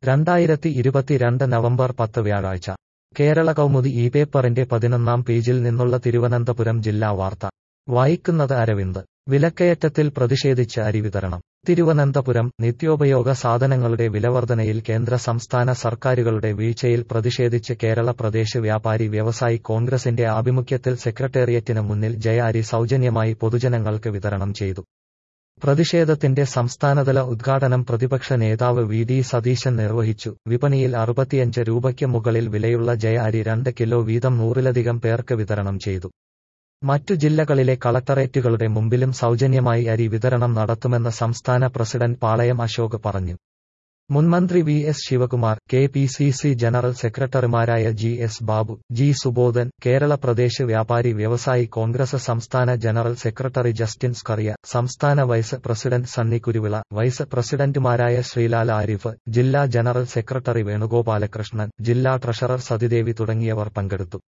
2022 November 10 വ്യാഴാഴ്ച കേരള കൗമുദി ഈ പേപ്പറിന്റെ 11-ാം പേജിൽ നിന്നുള്ള തിരുവനന്തപുരം ജില്ലാ വാർത്ത വായിക്കുന്നത് അരവിന്ദ്. വിലക്കയറ്റത്തിൽ പ്രതിഷേധിച്ച് അരി വിതരണം. തിരുവനന്തപുരം നിത്യോപയോഗ സാധനങ്ങളുടെ വിലവർധനയിൽ കേന്ദ്ര സംസ്ഥാന സർക്കാരുകളുടെ വീഴ്ചയിൽ പ്രതിഷേധിച്ച് കേരള പ്രദേശ് വ്യാപാരി വ്യവസായി കോൺഗ്രസിന്റെ ആഭിമുഖ്യത്തിൽ സെക്രട്ടേറിയറ്റിന് മുന്നിൽ ജയ അരി സൗജന്യമായി പൊതുജനങ്ങൾക്ക് വിതരണം ചെയ്തു. പ്രതിഷേധത്തിന്റെ സംസ്ഥാനതല ഉദ്ഘാടനം പ്രതിപക്ഷ നേതാവ് വി.ഡി. സതീശൻ നിർവഹിച്ചു. വിപണിയിൽ 65 രൂപയ്ക്ക് മുകളിൽ വിലയുള്ള ജയ അരി 2 കിലോ വീതം 100-ലധികം പേർക്ക് വിതരണം ചെയ്തു. മറ്റു ജില്ലകളിലെ കളക്ടറേറ്റുകളുടെ മുമ്പിലും സൗജന്യമായി അരി വിതരണം നടത്തുമെന്ന് സംസ്ഥാന പ്രസിഡന്റ് പാളയം അശോക് പറഞ്ഞു. മുൻമന്ത്രി വി.എസ്. ശിവകുമാർ, കെ.പി.സി.സി ജനറൽ സെക്രട്ടറിമാരായ ജി.എസ്. ബാബു, ജി. സുബോധൻ, കേരള പ്രദേശ് വ്യാപാരി വ്യവസായി കോൺഗ്രസ് സംസ്ഥാന ജനറൽ സെക്രട്ടറി ജസ്റ്റിൻ സ്കറിയ, സംസ്ഥാന vice president Sunny Kuruvila, vice പ്രസിഡന്റുമാരായ ശ്രീലാൽ ആരിഫ്, ജില്ലാ ജനറൽ സെക്രട്ടറി വേണുഗോപാലകൃഷ്ണൻ, ജില്ലാ ട്രഷറർ സതിദേവി തുടങ്ങിയവർ പങ്കെടുത്തു.